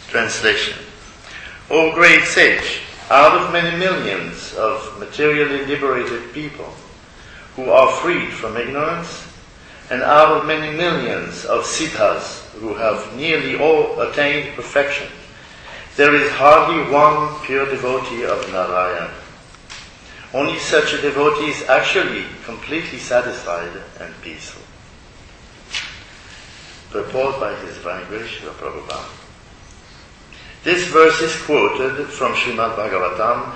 Translation. O great sage, out of many millions of materially liberated people who are freed from ignorance, and out of many millions of siddhas who have nearly all attained perfection, there is hardly one pure devotee of Narayana. Only such a devotee is actually completely satisfied and peaceful. Purport by His Divine Grace Srila Prabhupada. This verse is quoted from Srimad Bhagavatam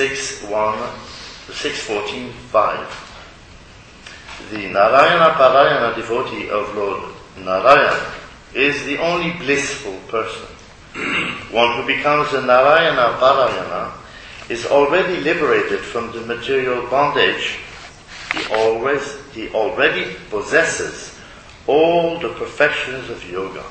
6.14.5. The Narayana Parayana devotee of Lord Narayana is the only blissful person. One who becomes a Narayana Parayana is already liberated from the material bondage. He already possesses all the perfections of yoga.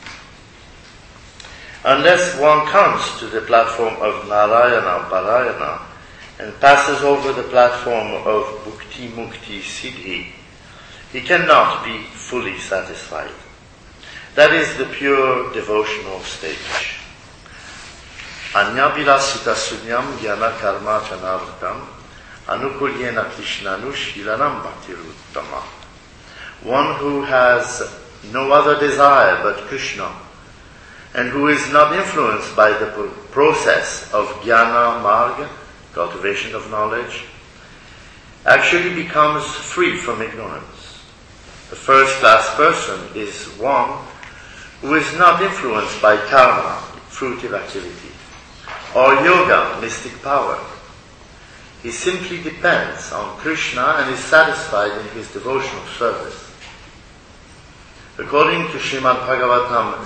Unless one comes to the platform of Narayana Parayana and passes over the platform of Bhukti Mukti Siddhi, he cannot be fully satisfied. That is the pure devotional stage. Anyabilasita sunyam jnana karma chanavritam anukulyena krishnanu shilanam bhaktiruttama. One who has no other desire but Krishna, and who is not influenced by the process of jnana marga, cultivation of knowledge, actually becomes free from ignorance. The first-class person is one who is not influenced by karma, fruitive activity, or yoga, mystic power. He simply depends on Krishna and is satisfied in his devotional service. According to Srimad Bhagavatam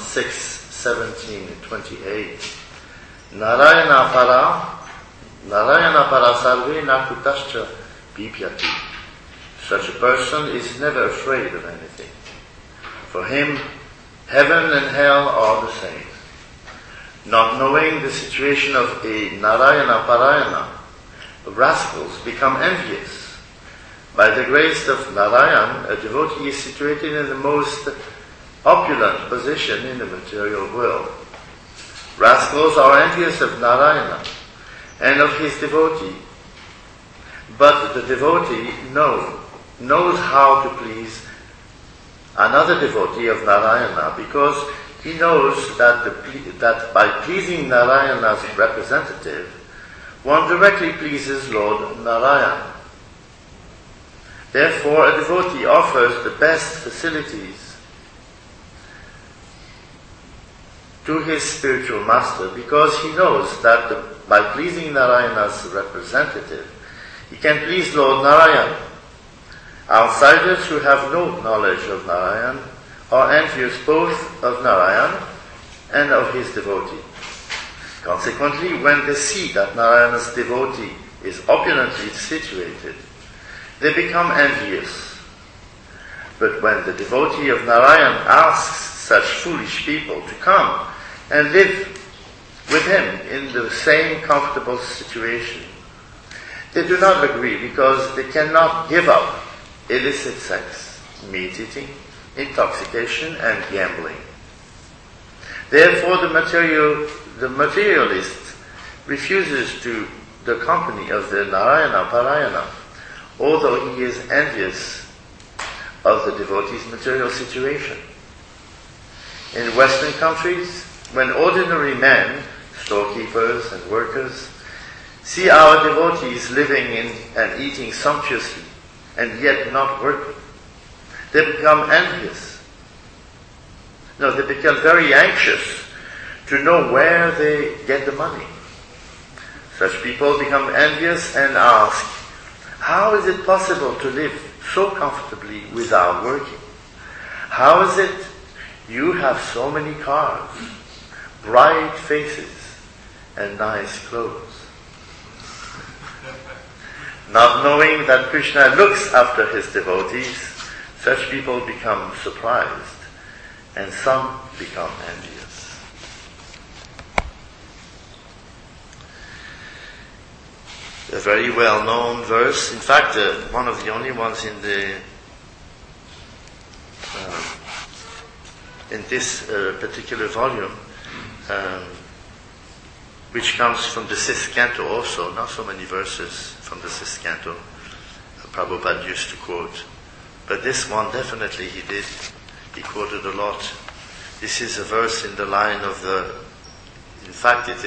6:17-28, Narayana para sarve nakutascha pipyati. Such a person is never afraid of anything. For him, heaven and hell are the same. Not knowing the situation of a Narayana Parayana, rascals become envious. By the grace of Narayan, a devotee is situated in the most opulent position in the material world. Rascals are envious of Narayana and of his devotee, but the devotee knows how to please another devotee of Narayana, because he knows that by pleasing Narayana's representative, one directly pleases Lord Narayana. Therefore, a devotee offers the best facilities to his spiritual master, because he knows that by pleasing Narayana's representative, he can please Lord Narayana. Outsiders who have no knowledge of Narayan are envious both of Narayan and of his devotee. Consequently, when they see that Narayana's devotee is opulently situated, they become envious. But when the devotee of Narayan asks such foolish people to come and live with him in the same comfortable situation, they do not agree, because they cannot give up illicit sex, meat eating, intoxication, and gambling. Therefore, the materialist refuses the company of the Narayana Parayana, although he is envious of the devotee's material situation. In Western countries, when ordinary men, storekeepers and workers, see our devotees living in and eating sumptuously and yet not working, they become envious. No, they become very anxious to know where they get the money. Such people become envious and ask, how is it possible to live so comfortably without working? How is it you have so many cars, bright faces, and nice clothes? Not knowing that Krishna looks after his devotees, such people become surprised, and some become envious. A very well-known verse, in fact, one of the only ones in this particular volume, which comes from the 6th canto also, not so many verses from the 6th canto Prabhupada used to quote. But this one definitely he did. He quoted a lot. This is a verse in the line of in fact it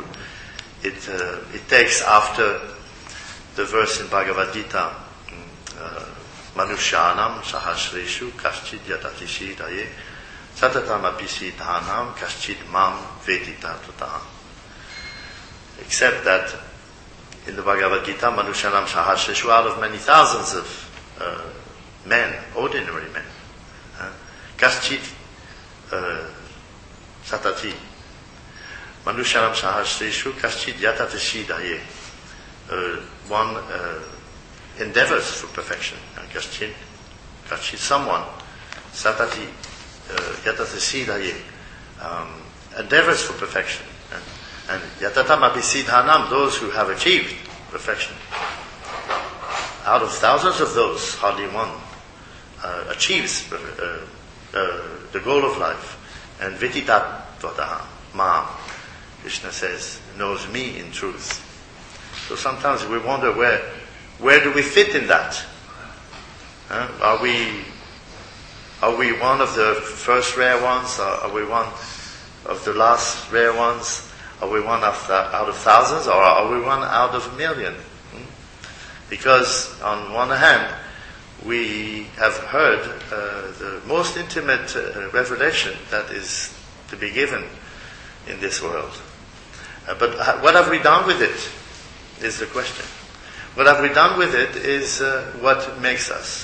takes after the verse in Bhagavad Gita, Manushyanam sahasreshu kaschid yatatishi daye satatam apisi dhanam kaschid mam vedita tataham. Except that in the Bhagavad Gita, Manushyanam sahasreshu, out of many thousands of men, ordinary men, kaschid satati, Manushyanam sahasreshu kaschid yatatishi daye, one endeavors for perfection. Kaschid, someone, satati, yatatishi daye, endeavors for perfection. And yatatam apisidhanam, those who have achieved perfection. Out of thousands of those, hardly one achieves the goal of life. And vititat tvataha, ma, Krishna says, knows me in truth. So sometimes we wonder where do we fit in that? Are we one of the first rare ones? Are we one of the last rare ones? Are we one out of thousands, or are we one out of a million? Because on one hand, we have heard the most intimate revelation that is to be given in this world. But what have we done with it is the question. What have we done with it is what makes us.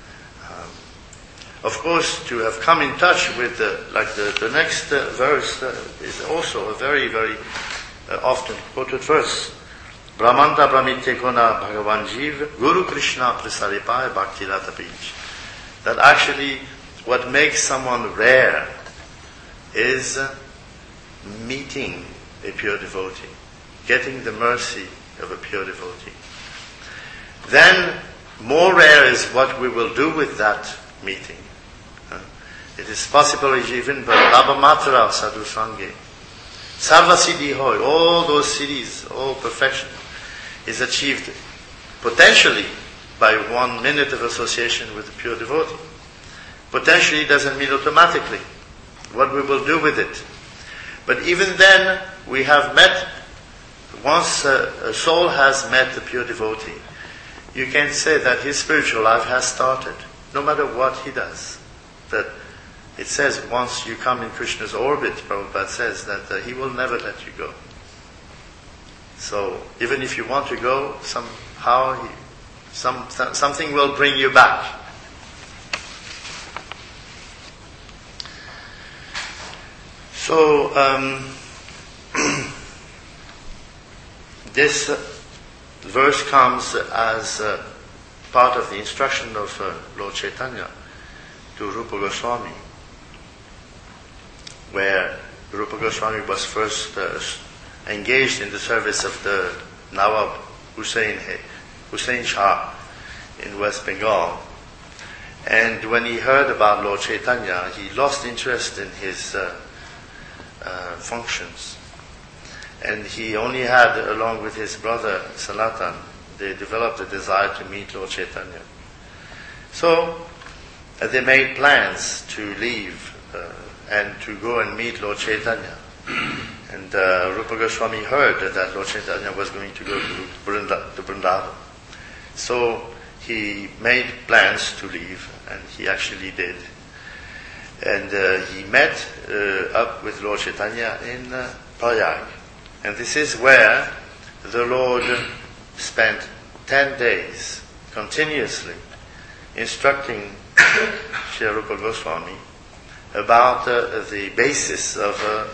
Of course, to have come in touch with the next verse is also a very, very often quoted verse. Brahmanta Brahmite Kona Bhagavan Jiv Guru Krishna Prasaripaya Bhakti Lata Beach. That actually what makes someone rare is meeting a pure devotee, getting the mercy of a pure devotee. Then more rare is what we will do with that meeting. It is possible even by Labhamatra Sadhu Sange. Sarva Siddhi Hoy, all those siddhis, all perfection is achieved potentially by 1 minute of association with a pure devotee. Potentially doesn't mean automatically what we will do with it. But even then, we have met, once a soul has met the pure devotee, you can say that his spiritual life has started, no matter what he does. That it says once you come in Krishna's orbit, Prabhupada says that he will never let you go. So even if you want to go, somehow something will bring you back. So this verse comes as part of the instruction of Lord Chaitanya to Rupa Goswami, where Rupa Goswami was first engaged in the service of the Nawab Hussain Shah in West Bengal. And when he heard about Lord Chaitanya, he lost interest in his functions. And he only had, along with his brother Sanatan, they developed a desire to meet Lord Chaitanya. So they made plans to leave and to go and meet Lord Chaitanya. And Rupa Goswami heard that Lord Chaitanya was going to go to Vrindavan. So he made plans to leave, and he actually did. And he met up with Lord Chaitanya in Prayag. And this is where the Lord spent 10 days continuously instructing Sri Rupa Goswami about the basis of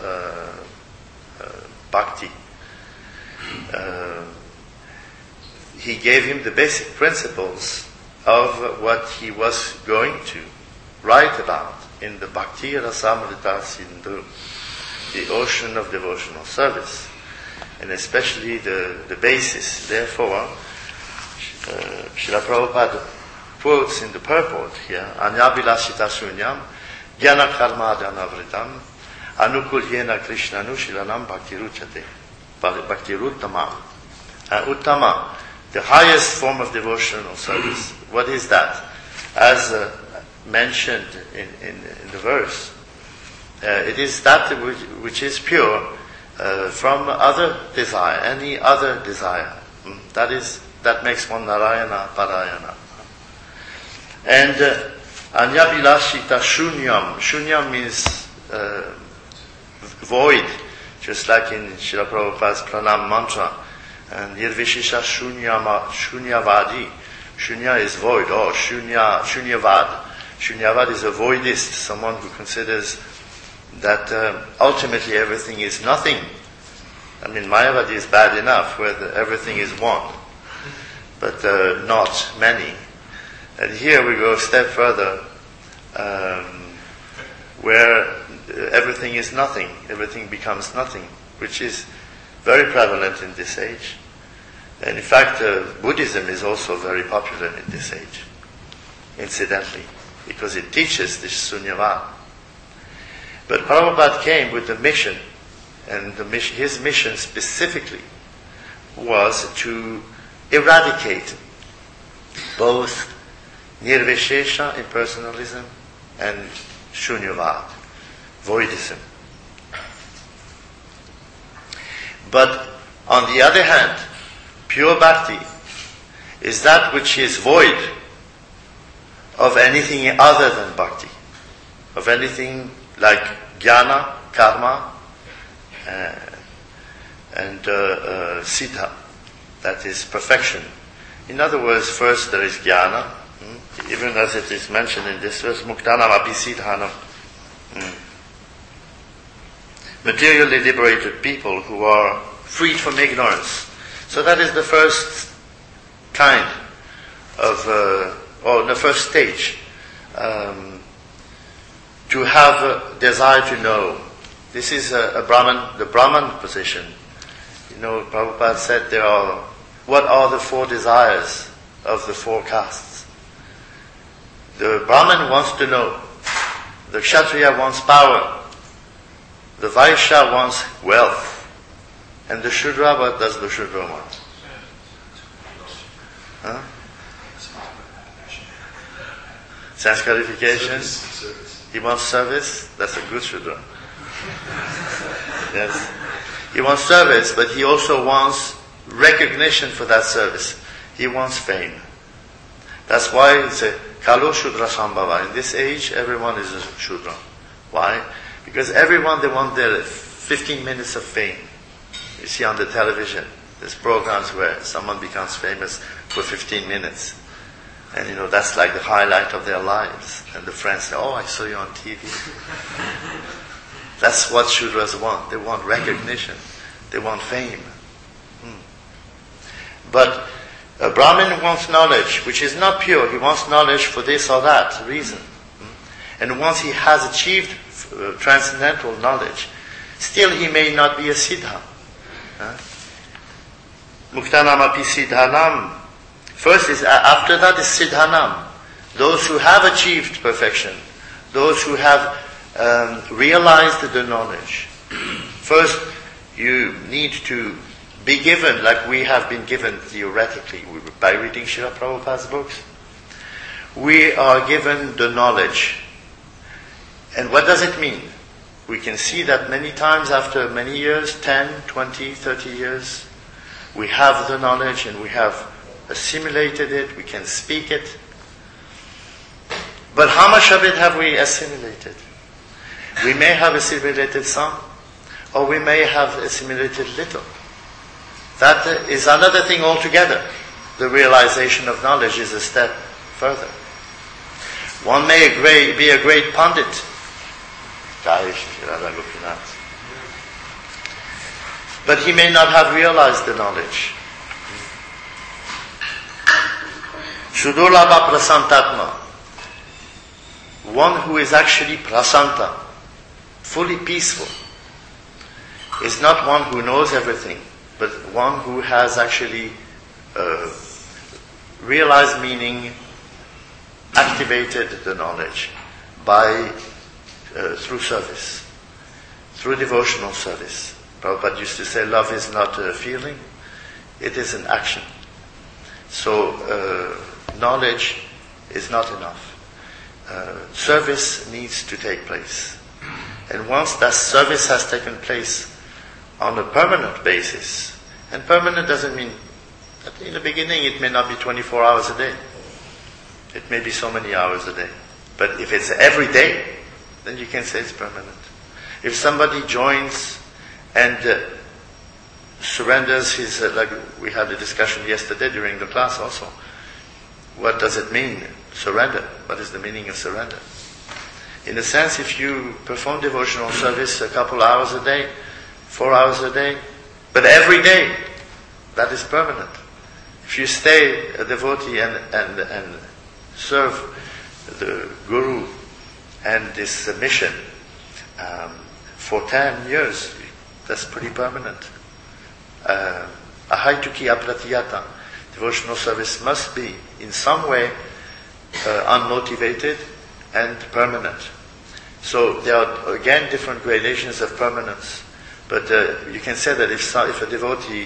bhakti. He gave him the basic principles of what he was going to write about in the Bhakti Rasamrita Sindhu, the ocean of devotional service, and especially the basis. Therefore, Srila Prabhupada quotes in the purport here, Anyabilashita Sunyam, Jnana Karma Dhanavritam, Anukulyena Krishnanu Shilanam Bhaktiruchate. Bhaktiruttama. Uttama, the highest form of devotional service. What is that? As mentioned in the verse, it is that which is pure from other desire, any other desire. That makes one Narayana Parayana. And Anyabilashita Shunyam. Shunyam means void, just like in Srila Prabhupada's Pranam mantra. And Nirvishisha Shunyavadi. Shunya is void, or Shunyavad. Shunyavad is a voidist, someone who considers that ultimately everything is nothing. I mean, Mayavadi is bad enough, where everything is one, but not many. And here we go a step further, where everything is nothing, everything becomes nothing, which is very prevalent in this age. And in fact, Buddhism is also very popular in this age, incidentally, because it teaches this Sunyavad. But Prabhupada came with a mission, and his mission specifically was to eradicate both Nirvishesha, impersonalism, and Shunyavad, voidism. But on the other hand, pure bhakti is that which is void of anything other than bhakti, of anything like jnana, karma, and siddha, that is perfection. In other words, first there is jnana, even as it is mentioned in this verse, muktanam api siddhanam. Materially liberated people who are freed from ignorance. So that is the first kind of, or the first stage, to have a desire to know. This is the Brahman position. You know, Prabhupada said what are the four desires of the four castes? The Brahman wants to know. The Kshatriya wants power. The Vaishya wants wealth. And the Shudra, what does the Shudra want? Huh? Sanskarification? He wants service? That's a good Shudra. Yes. He wants service, but he also wants recognition for that service. He wants fame. That's why it's a Kalo Shudra Sambhava. In this age, everyone is a Shudra. Why? Because they want their 15 minutes of fame. You see on the television, there's programs where someone becomes famous for 15 minutes. And you know, that's like the highlight of their lives. And the friends say, oh, I saw you on TV. That's what Shudras want. They want recognition. They want fame. But a Brahmin wants knowledge, which is not pure. He wants knowledge for this or that reason. And once he has achieved transcendental knowledge, still he may not be a siddha. Muktanam api siddhanam. First is, after that is siddhanam. Those who have achieved perfection. Those who have realized the knowledge. First, you need to be given, like we have been given theoretically by reading Srila Prabhupada's books. We are given the knowledge. And what does it mean? We can see that many times after many years, 10, 20, 30 years, we have the knowledge and we have assimilated it, we can speak it. But how much of it have we assimilated? We may have assimilated some, or we may have assimilated little. That is another thing altogether. The realization of knowledge is a step further. One may be a great Pandit, but he may not have realized the knowledge. Sudurlabha prasantatma. One who is actually prasanta, fully peaceful, is not one who knows everything, but one who has actually realized meaning, activated the knowledge by through service. through devotional service. Prabhupada used to say, love is not a feeling, it is an action. So knowledge is not enough. Service needs to take place. And once that service has taken place on a permanent basis, and permanent doesn't mean that in the beginning it may not be 24 hours a day. It may be so many hours a day. But if it's every day, then you can say it's permanent. If somebody joins and surrenders his, like we had a discussion yesterday during the class also, what does it mean, surrender? What is the meaning of surrender? In a sense, if you perform devotional service a couple hours a day, 4 hours a day, but every day, that is permanent. If you stay a devotee and serve the Guru and this mission for 10 years, that's pretty permanent. Ahaituki apratiyata. Devotional service must be in some way unmotivated and permanent. So there are again different gradations of permanence. But you can say that if a devotee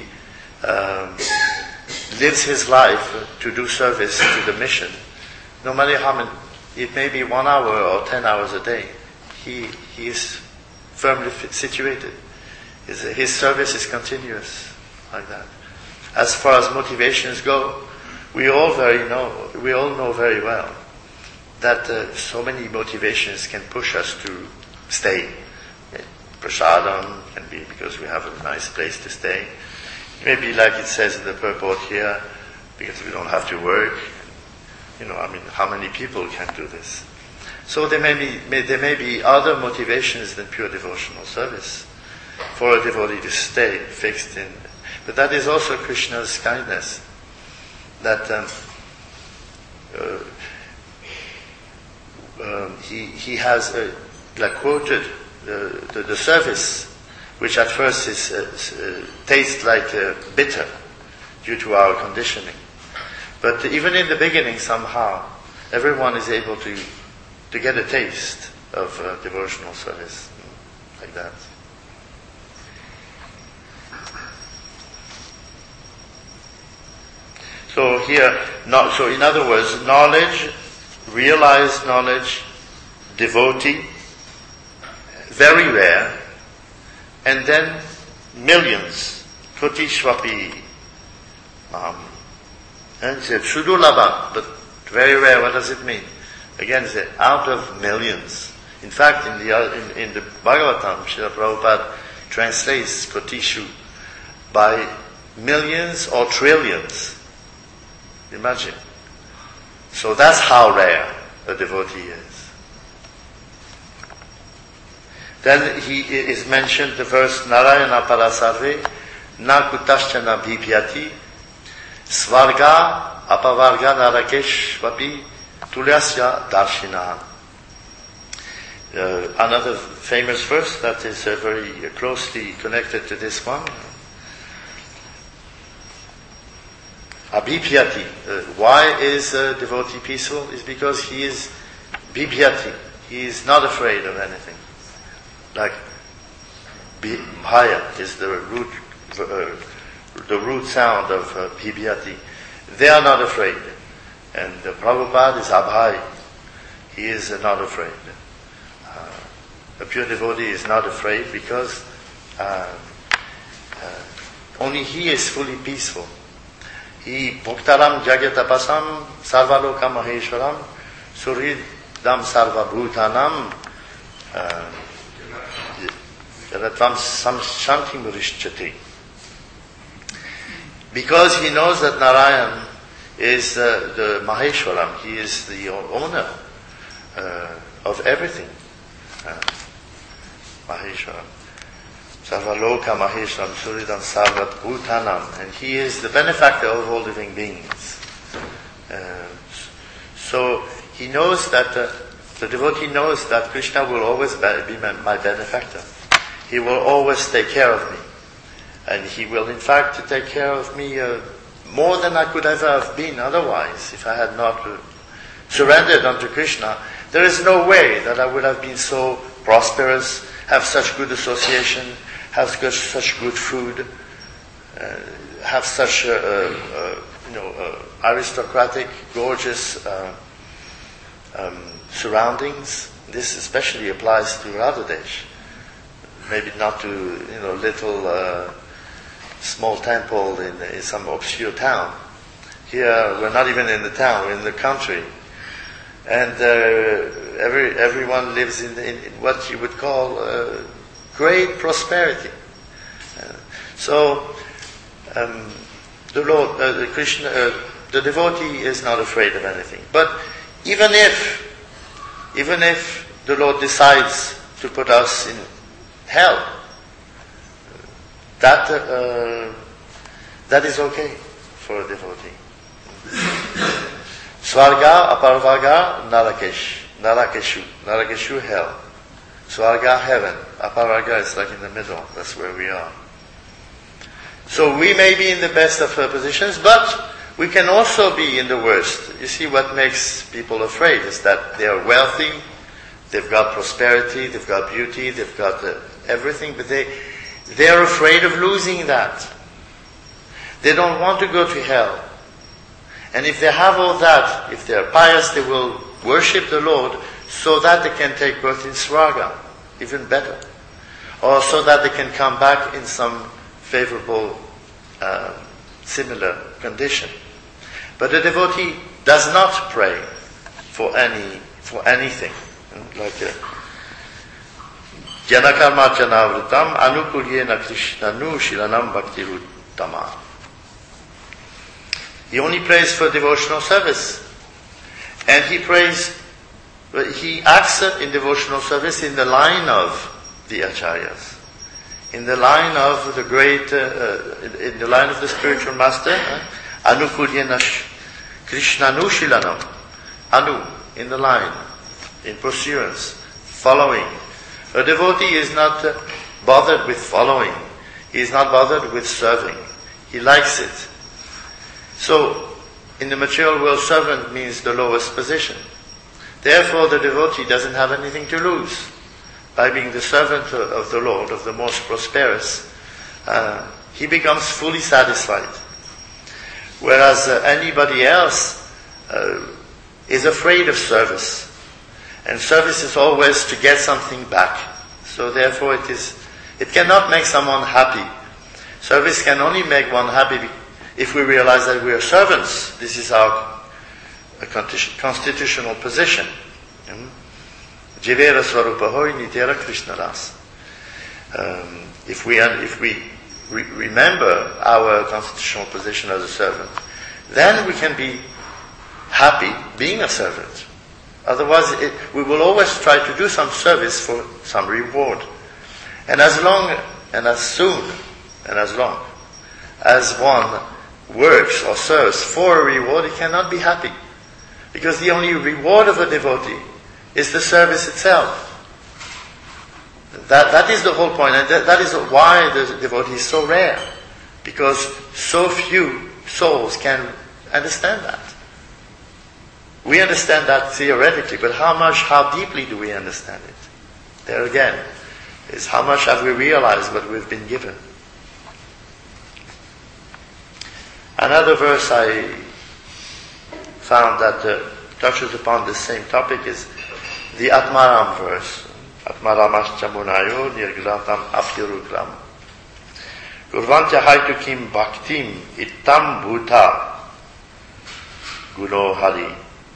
lives his life to do service to the mission, no matter how many, it may be 1 hour or 10 hours a day, he is firmly situated. His service is continuous, like that. As far as motivations go, we all know very well that so many motivations can push us to stay. Prasadam can be because we have a nice place to stay. Maybe like it says in the purport here, because we don't have to work. How many people can do this? So there may be other motivations than pure devotional service for a devotee to stay fixed in. But that is also Krishna's kindness, that he has quoted the service, which at first tastes like bitter due to our conditioning. But even in the beginning, somehow, everyone is able to get a taste of devotional service, like that. So here, so in other words, knowledge, realized knowledge, devotee, very rare, and then millions, kotishvapi, and it's sudulabha, but very rare. What does it mean? Again, it's out of millions. In fact, in the Bhagavatam, Srila Prabhupada translates kotishu by millions or trillions. Imagine. So that's how rare a devotee is. Then he is mentioned the verse Narayana Parasarve Na Kutaschana Bhipyati Svarga Apavarga Narakeshvapi Tulyasya Darshina. Another famous verse that is very closely connected to this one. Abhipyati. Why is a devotee peaceful? Is because he is bhipyati. He is not afraid of anything. Like bhaya is the root sound of bhipyati. They are not afraid. And Prabhupada is abhay. He is not afraid. A pure devotee is not afraid because only he is fully peaceful. He bhuktaram jagatapasam sarvaloka maheshwaram suridam sarvabhutanam yadatvam samshantim rishyati. Because he knows that Narayan is the Maheshwaram, he is the owner of everything. Maheshwaram. Sarvaloka Maheshwaram Suridam Sarvat Bhutanam, and he is the benefactor of all living beings. So he knows that the devotee knows that Krishna will always be my benefactor. He will always take care of me, and he will in fact take care of me more than I could ever have been otherwise if I had not surrendered unto Krishna. There is no way that I would have been so prosperous have such good association, have such good food, have such aristocratic, gorgeous surroundings. This especially applies to Radha Desh. Maybe not to little small temple in some obscure town. Here we're not even in the town; we're in the country, and everyone lives in what you would call great prosperity. So the Lord, Krishna, the devotee is not afraid of anything. But even if the Lord decides to put us in hell, that is okay for a devotee. Swarga, Aparvarga, Narakeshu, hell. Swarga, heaven. Aparvarga is like in the middle. That's where we are. So we may be in the best of positions, but we can also be in the worst. You see, what makes people afraid is that they are wealthy, they've got prosperity, they've got beauty, they've got everything, but they are afraid of losing that. They don't want to go to hell. And if they have all that, if they are pious, they will worship the Lord so that they can take birth in Swarga, even better. Or so that they can come back in some favorable, similar condition. But the devotee does not pray for anything. Like Janakarma Janavritam Anukulyena Krishnanu Shilanam Bhaktiruttama. He only prays for devotional service. And he acts in devotional service in the line of the acharyas. In the line of the great, in the line of the spiritual master, Anukulyena Krishnanu Shilanam. Anu, in the line, in pursuance, following. A devotee is not bothered with following. He is not bothered with serving. He likes it. So, in the material world, servant means the lowest position. Therefore, the devotee doesn't have anything to lose. By being the servant of the Lord, of the most prosperous, he becomes fully satisfied. Whereas anybody else is afraid of service. And service is always to get something back. So therefore it cannot make someone happy. Service can only make one happy if we realize that we are servants. This is our constitutional position. Jivera Swarupahoy Nitera Krishnadas. If we remember our constitutional position as a servant, then we can be happy being a servant. Otherwise, we will always try to do some service for some reward. And as long and as soon and as long as one works or serves for a reward, he cannot be happy. Because the only reward of a devotee is the service itself. That is the whole point, and that is why the devotee is so rare. Because so few souls can understand that. We understand that theoretically, but how deeply do we understand it? There again, is how much have we realized what we've been given. Another verse I found that touches upon this same topic is the Atmaram verse. Atmaramascha munayo nirgratam aptirugram. Kurvantya haitukim bhaktim ittam bhuta guno hari.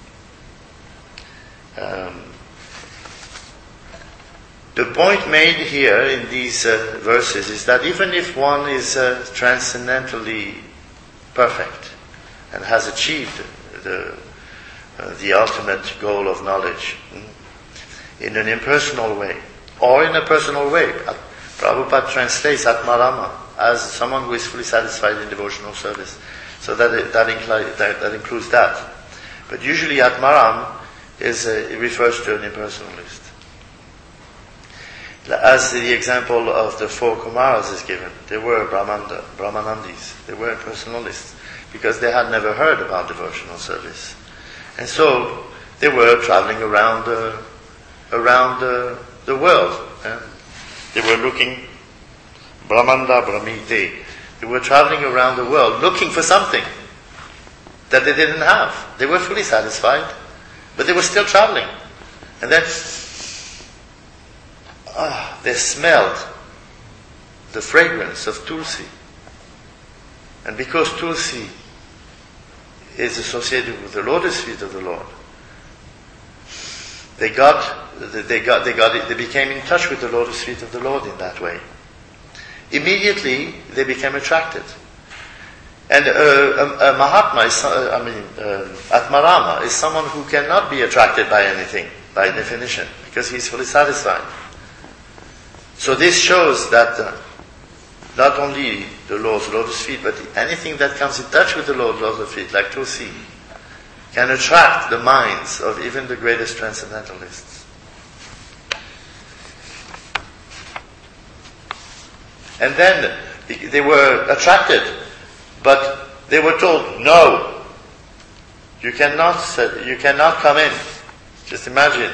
The point made here in these verses is that even if one is transcendentally perfect and has achieved the ultimate goal of knowledge in an impersonal way or in a personal way, Prabhupada translates Atmarama as someone who is fully satisfied in devotional service. So that includes that. But usually Atmaram it refers to an impersonalist. As the example of the 4 Kumaras is given, they were Brahmanandis, they were impersonalists, because they had never heard about devotional service. And so they were traveling around the world, They were looking, Brahmanda Brahmite. They were traveling around the world looking for something that they didn't have. They were fully satisfied, but they were still traveling. And then they smelled the fragrance of Tulsi. And because Tulsi is associated with the lotus feet of the Lord, they became in touch with the lotus feet of the Lord in that way. Immediately, they became attracted. And a Mahatma, Atmarama, is someone who cannot be attracted by anything, by definition, because he is fully satisfied. So this shows that not only the Lord's lotus feet, but anything that comes in touch with the Lord's lotus feet, like Tulsi, can attract the minds of even the greatest transcendentalists. And then they were attracted, but they were told, no, you cannot come in. Just imagine,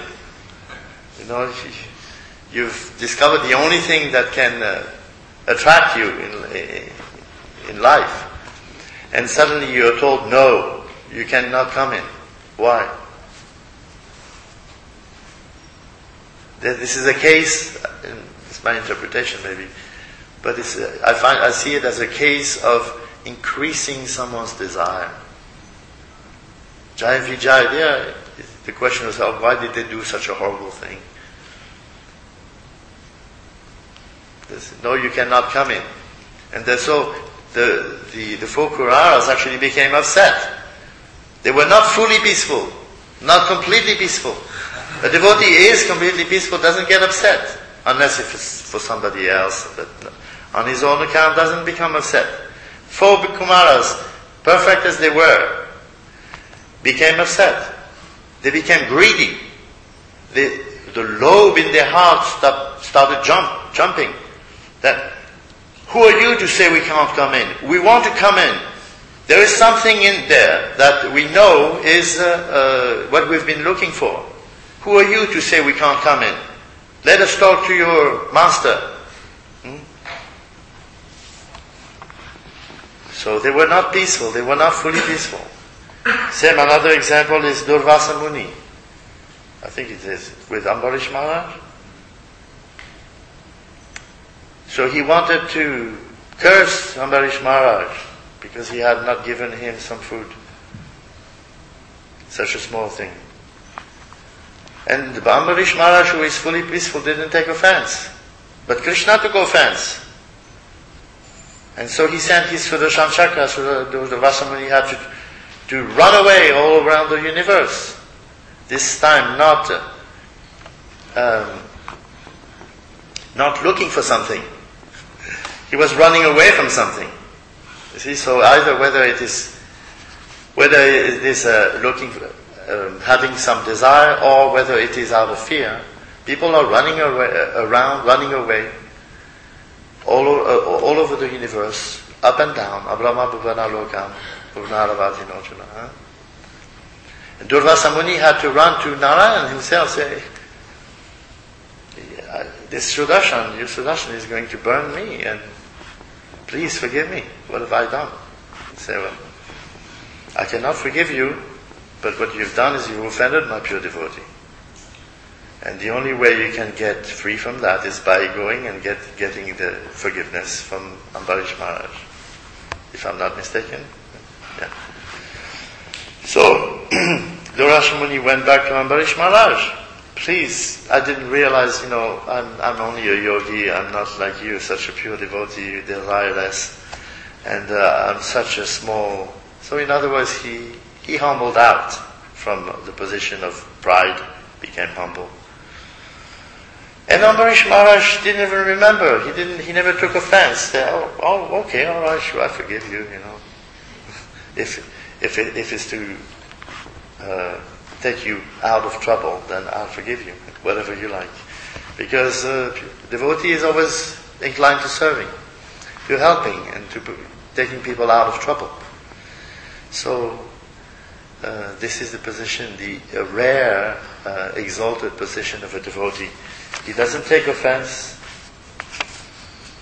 you've discovered the only thing that can attract you in life, and suddenly you're told, no, you cannot come in. Why? This is a case, it's my interpretation maybe, but I see it as a case of increasing someone's desire. Jai Vijay, there, the question was, why did they do such a horrible thing? No, you cannot come in. And so the four Kuraras actually became upset. They were not fully peaceful, not completely peaceful. A devotee is completely peaceful, doesn't get upset, unless if it's for somebody else, but on his own account doesn't become upset. Four Kumaras, perfect as they were, became upset. They became greedy. The lobe in their heart started jumping. That, who are you to say we can't come in? We want to come in. There is something in there that we know is what we've been looking for. Who are you to say we can't come in? Let us talk to your master. So they were not peaceful. They were not fully peaceful. Same, another example is Durvasa Muni. I think it is with Ambarish Maharaj. So he wanted to curse Ambarish Maharaj because he had not given him some food. Such a small thing. And Ambarish Maharaj, who is fully peaceful, didn't take offense. But Krishna took offense. And so he sent his Sudarshan Chakra, so the Vasamuni had to run away all around the universe. This time not looking for something. He was running away from something. You see, so either whether it is looking for, having some desire, or whether it is out of fear, people are running away all over the universe, up and down. Abrahma Bhuvana Lokam, Bhuvanaravatinojuna. And Durvasa Muni had to run to Narayan himself, say, this Sudarshan, your Sudarshan is going to burn me, and please forgive me. What have I done? He said, well, I cannot forgive you, but what you've done is you've offended my pure devotee. And the only way you can get free from that is by going and getting the forgiveness from Ambarish Maharaj. If I'm not mistaken. Yeah. So, Durvasa Muni went back to Ambarish Maharaj. Please, I didn't realize, I'm only a yogi, I'm not like you, such a pure devotee, desireless, and I'm such a small... So in other words, he humbled out from the position of pride, became humble. And Ambarish Maharaj didn't even remember, he never took offense. Said, okay, all right, sure, I forgive you, If it's to take you out of trouble, then I'll forgive you, whatever you like. Because devotee is always inclined to serving, to helping, and to taking people out of trouble. So, this is the position, the rare, exalted position of a devotee. He doesn't take offense,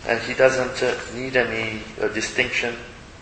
and he doesn't need any distinction.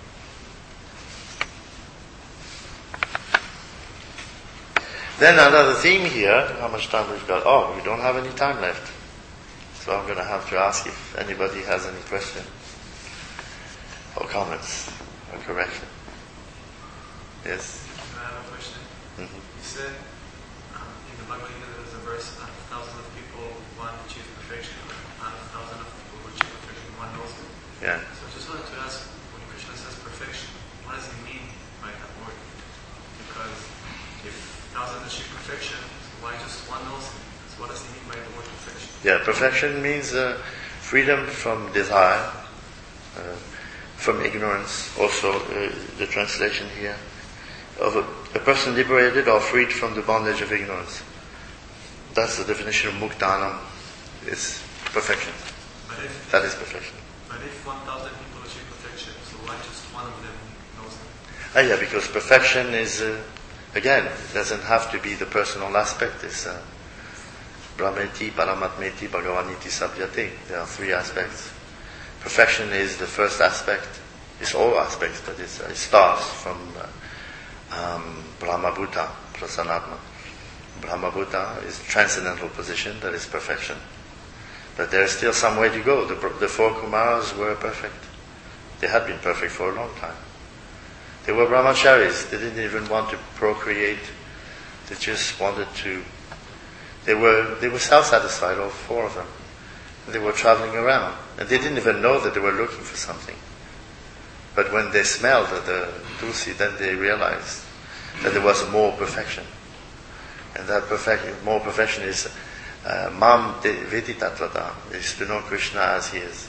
Then another theme here, how much time we've got? Oh, we don't have any time left. So I'm going to have to ask if anybody has any question or comments or correction. Yes? I have a question. Mm-hmm. You said in the Bhagavad Gita there's a verse, thousands of people want to achieve perfection, thousands of people who achieve perfection, one knows it. Yeah. So I just wanted to ask, when Krishna says perfection, what does he mean by that word? Because if thousands achieve perfection, why just one knows it? So what does he mean by the word perfection? Yeah, perfection means freedom from desire, from ignorance. Also, the translation here of a person liberated or freed from the bondage of ignorance. That's the definition of muktanam. It's perfection. That is perfection. But if 1,000 people achieve perfection, so why just one of them knows it? Yeah, because perfection is, again, it doesn't have to be the personal aspect. It's Brahmeti, Paramatmeti, Bhagavaniti, Sabhyate. There are three aspects. Perfection is the first aspect. It's all aspects, but it starts from Brahmabhuta, Prasanatma. Brahmabhuta is transcendental position, that is perfection. But there is still some way to go. The four Kumaras were perfect. They had been perfect for a long time. They were brahmacharis. They didn't even want to procreate. They just wanted to... They were self-satisfied, all four of them. They were traveling around. And they didn't even know that they were looking for something. But when they smelled the tulsi, then they realized that there was more perfection. And that more perfection is Mam Vedi Tatvata, is to know Krishna as he is.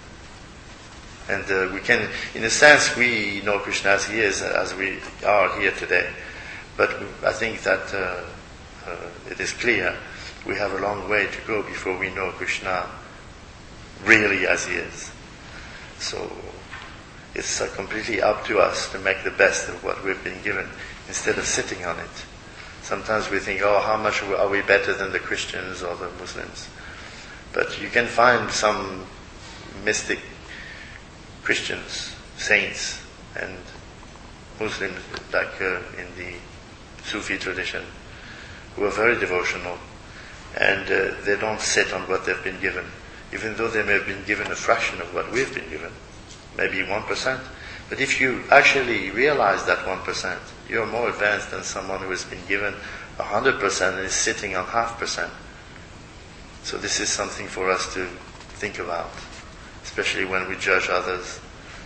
And we can, in a sense, we know Krishna as he is, as we are here today. But I think that it is clear we have a long way to go before we know Krishna really as he is. So it's completely up to us to make the best of what we've been given instead of sitting on it. Sometimes we think, oh, how much are we better than the Christians or the Muslims? But you can find some mystic Christians, saints, and Muslims, like in the Sufi tradition, who are very devotional, and they don't sit on what they've been given, even though they may have been given a fraction of what we've been given, maybe 1%. But if you actually realize that 1%, you're more advanced than someone who has been given 100% and is sitting on 0.5%. So this is something for us to think about, especially when we judge others.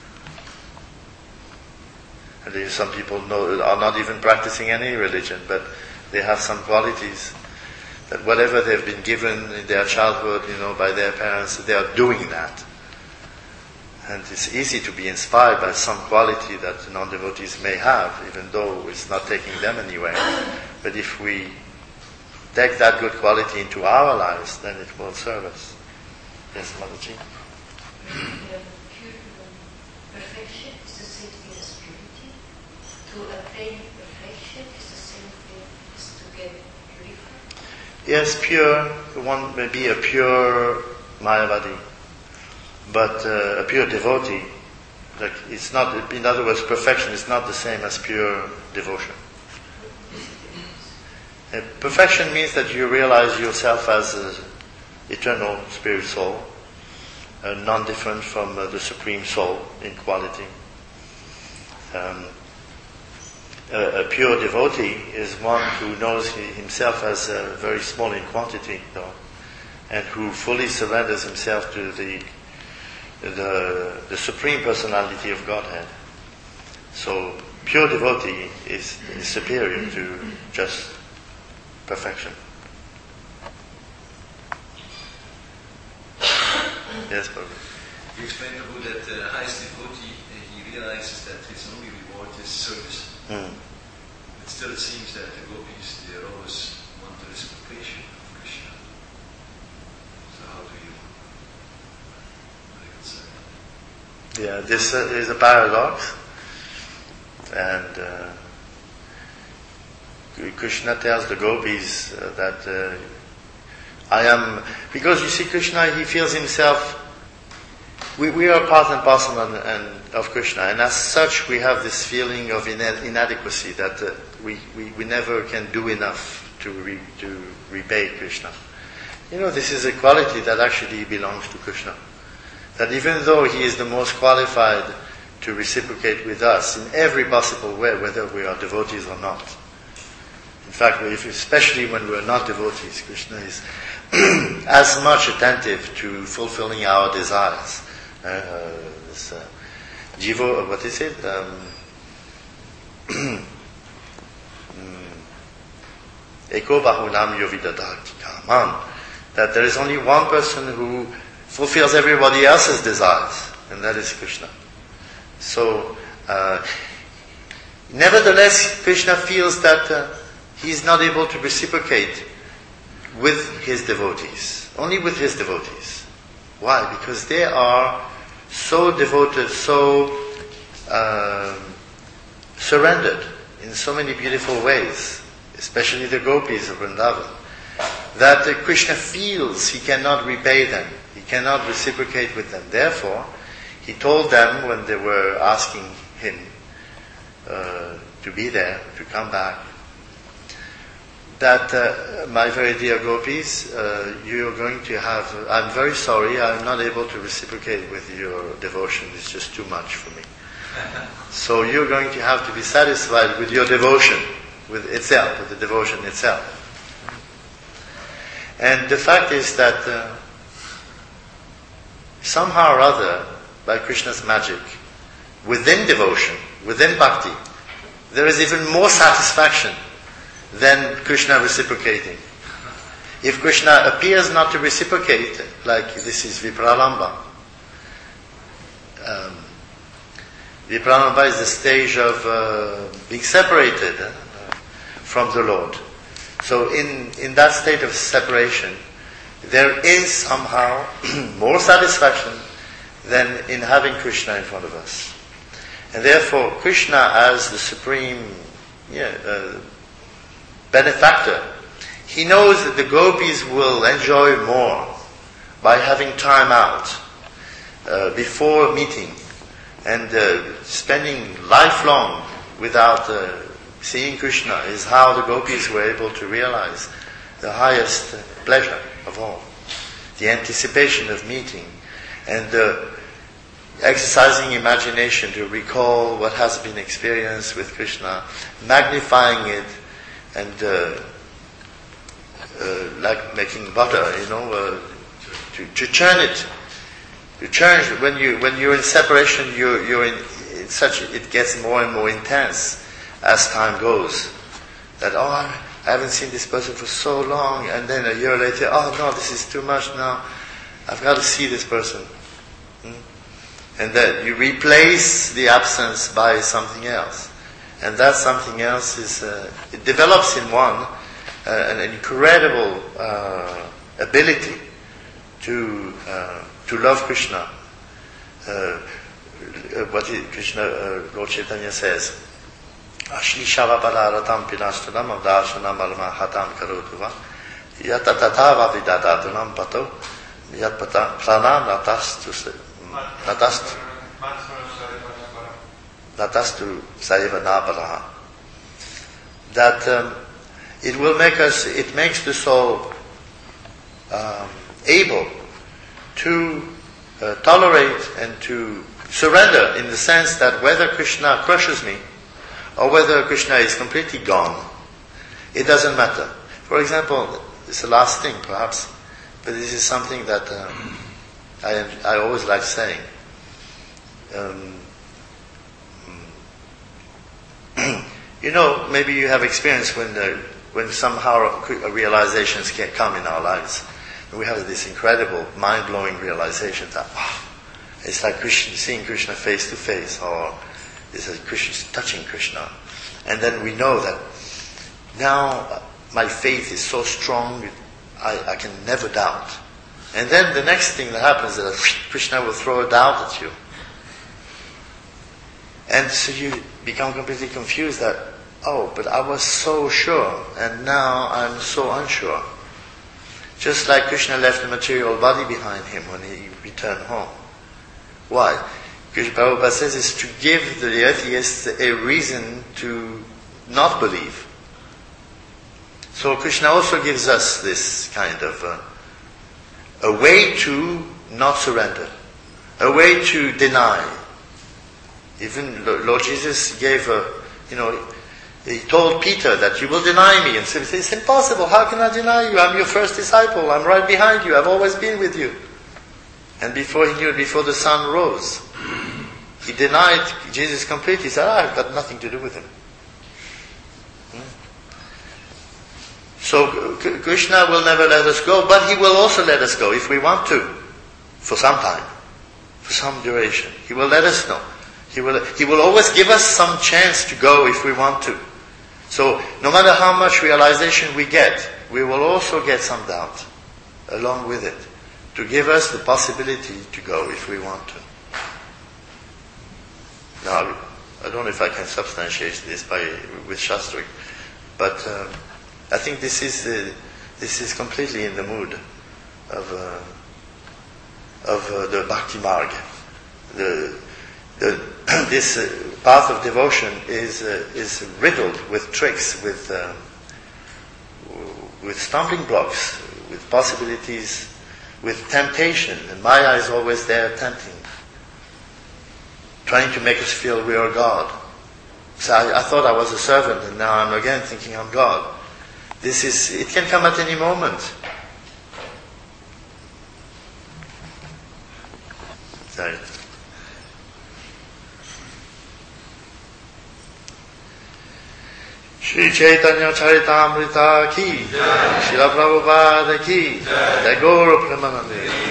And some people are not even practicing any religion, but they have some qualities that whatever they've been given in their childhood, by their parents, they are doing that. And it's easy to be inspired by some quality that non-devotees may have, even though it's not taking them anywhere. But if we take that good quality into our lives, then it will serve us. Yes, Mataji? Perfection is the same thing as purity. To attain perfection is the same thing as to get purified. Yes, pure. One may be a pure Mayavadi. But a pure devotee, like it's not. In other words, perfection is not the same as pure devotion. Perfection means that you realize yourself as an eternal spirit soul, non-different from the supreme soul in quality. A pure devotee is one who knows himself as very small in quantity, though, and who fully surrenders himself to the Supreme Personality of Godhead. So, pure devotee is superior to just perfection. Yes, Prabhu. You explained, Prabhu, that the highest devotee, he realizes that his only reward is service. But still it seems that the gopis, they always want the reciprocation of Krishna. So how do you reconcile that? Yeah, this is a paradox. And Krishna tells the gopis that I am... Because you see, Krishna, he feels himself we are part and parcel of Krishna, and as such we have this feeling of inadequacy that we never can do enough to repay Krishna. This is a quality that actually belongs to Krishna. That even though he is the most qualified to reciprocate with us in every possible way, whether we are devotees or not. In fact, especially when we are not devotees, Krishna is as much attentive to fulfilling our desires. Jivo, what is it? Eko bahunam yovidadati kaman. That there is only one person who fulfills everybody else's desires, and that is Krishna. So, nevertheless, Krishna feels that he is not able to reciprocate with his devotees, only with his devotees. Why? Because they are so devoted, so surrendered in so many beautiful ways, especially the gopis of Vrindavan, that Krishna feels he cannot repay them, he cannot reciprocate with them. Therefore, he told them when they were asking him to be there, to come back, that my very dear gopis, you're going to have, I'm very sorry, I'm not able to reciprocate with your devotion, it's just too much for me. So you're going to have to be satisfied with your devotion, with itself, with the devotion itself. And the fact is that somehow or other, by Krishna's magic, within devotion, within bhakti, there is even more satisfaction than Krishna reciprocating. If Krishna appears not to reciprocate, like this is Vipralamba. Vipralamba is the stage of being separated from the Lord. So in that state of separation, there is somehow more satisfaction than in having Krishna in front of us. And therefore, Krishna as the supreme benefactor, he knows that the gopis will enjoy more by having time out before meeting and spending lifelong without seeing Krishna is how the gopis were able to realize the highest pleasure of all. The anticipation of meeting and exercising imagination to recall what has been experienced with Krishna, magnifying it, and like making butter, to churn it. To churn when you're in separation, you're in such it gets more and more intense as time goes. That I haven't seen this person for so long, and then a year later, no, this is too much now. I've got to see this person. And then you replace the absence by something else. And that something else is, it develops in one an incredible ability to love Krishna. What Krishna, Lord Chaitanya says, Ashli Shavapalaratam Pinashtanam Avdarshanam Almahatam Karotuva Yatatata Vavidadatunam Pato Yatpata Prana Natastu Saiva Nabalaha. That it makes the soul able to tolerate and to surrender, in the sense that whether Krishna crushes me or whether Krishna is completely gone, it doesn't matter. For example, it's the last thing perhaps, but this is something that I always like saying. Maybe you have experience when somehow realizations can come in our lives. And we have this incredible, mind-blowing realization that it's like seeing Krishna face to face, or it's like Krishna touching Krishna. And then we know that now my faith is so strong, I can never doubt. And then the next thing that happens is that Krishna will throw a doubt at you. And so you become completely confused that, but I was so sure, and now I'm so unsure. Just like Krishna left the material body behind him when he returned home. Why? Krishna Prabhupada says it's to give the atheists a reason to not believe. So Krishna also gives us this kind of a way to not surrender, a way to deny. Even Lord Jesus gave he told Peter that you will deny me. And so he said, it's impossible. How can I deny you? I'm your first disciple. I'm right behind you. I've always been with you. And before he knew it, before the sun rose, he denied Jesus completely. He said, I've got nothing to do with him. So Krishna will never let us go, but he will also let us go if we want to, for some time, for some duration. He will let us know. He will always give us some chance to go if we want to. So no matter how much realization we get, we will also get some doubt along with it, to give us the possibility to go if we want to. Now, I don't know if I can substantiate this with Shastra, but I think this is completely in the mood of the Bhakti Marg. This path of devotion is riddled with tricks, with stumbling blocks, with possibilities, with temptation. And Maya is always there tempting, trying to make us feel we are God. So I thought I was a servant, and now I'm again thinking I'm God. It can come at any moment. Sorry. Shri Chaitanya Charitamrita ki, Srila Prabhupada ki, Jai Gaura Premanande.